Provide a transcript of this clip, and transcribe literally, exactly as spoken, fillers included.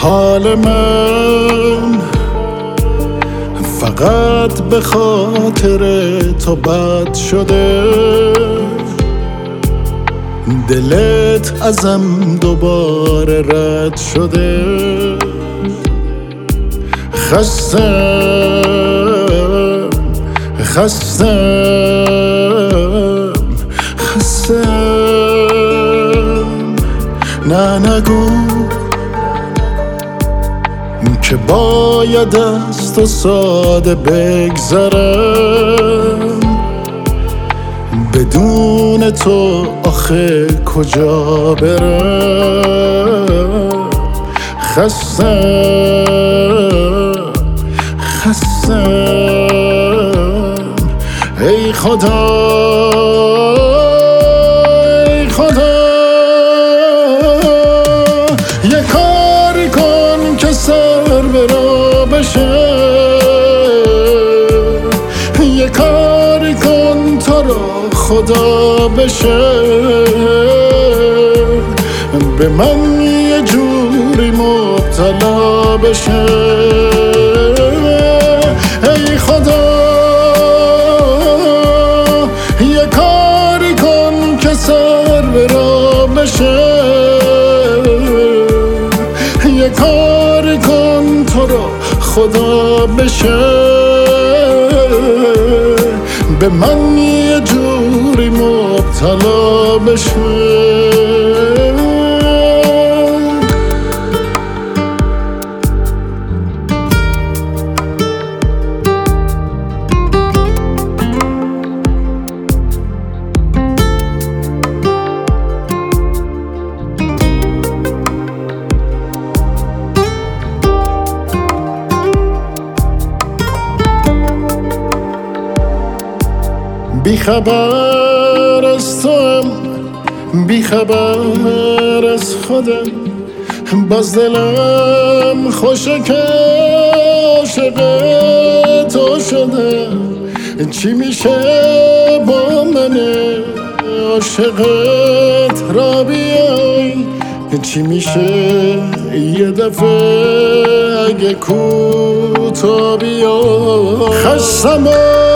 حال من فقط به خاطر تو بد شده، دلت ازم دوباره رد شده. خستم خستم خستم نه نگو که باید از تو ساده بگذرم، بدون تو آخه کجا برم. خستم خستم ای خدا ای خدا، یه کاری کن که سر به راه بشه، یه کاری کن تا را خدا بشه، به من یه جوری مبتلا بشه. ای خدا یه کاری کن که سر به راه بشه، یه کاری کن تو را خدا بشه، به من یه جوری مبتلا بشه. بی خبر از توام، بی خبر از خودم، باز دلم خوشه که عاشق تو شده. چی میشه با من عاشقت را بیای، چی میشه یه دفعه اگه کوتا بیای. خستم